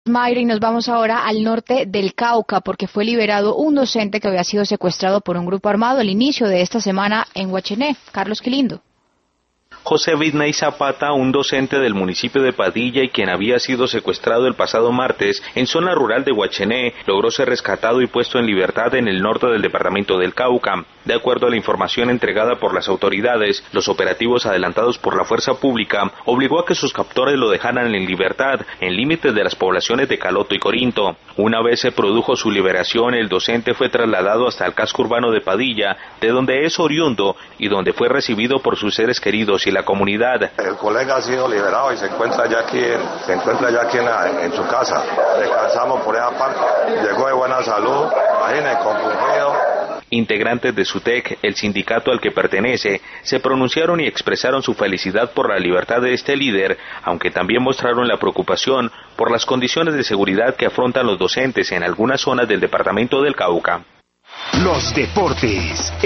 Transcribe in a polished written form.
Mayra, y nos vamos ahora al norte del Cauca porque fue liberado un docente que había sido secuestrado por un grupo armado al inicio de esta semana en Guachené. Carlos Quilindo. José Vidney Zapata, un docente del municipio de Padilla y quien había sido secuestrado el pasado martes en zona rural de Guachené, logró ser rescatado y puesto en libertad en el norte del departamento del Cauca. De acuerdo a la información entregada por las autoridades, los operativos adelantados por la fuerza pública obligó a que sus captores lo dejaran en libertad, en límites de las poblaciones de Caloto y Corinto. Una vez se produjo su liberación, el docente fue trasladado hasta el casco urbano de Padilla, de donde es oriundo y donde fue recibido por sus seres queridos y la comunidad. El colega ha sido liberado y se encuentra ya aquí en su casa. Descansamos por esa parte, llegó de buena salud, imagínense, compungido. Integrantes de SUTEC, el sindicato al que pertenece, se pronunciaron y expresaron su felicidad por la libertad de este líder, aunque también mostraron la preocupación por las condiciones de seguridad que afrontan los docentes en algunas zonas del departamento del Cauca. Los deportes.